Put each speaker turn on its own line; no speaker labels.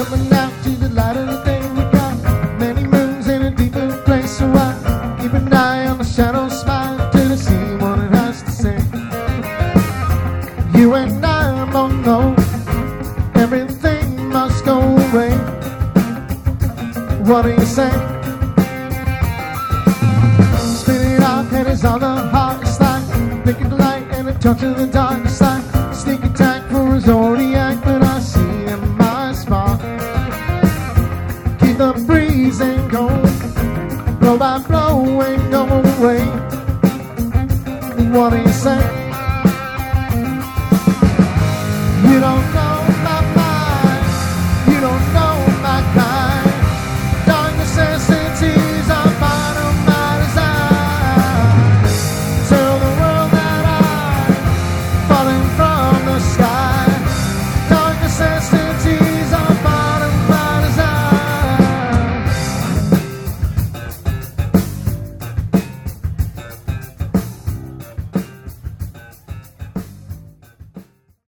coming out to the light of the day. We got many moons in a deeper place, so I keep an eye on the shadow smile till I see what it has to say. You and I both know everything must go away. What do you say? Spinning our head is on the hardest line, blinking the light and a touch of the darkest line. Sneak attack for a zodiac, but I see in my spot. Keep the breeze and go, blow by blow and go away. What do you say? You don't know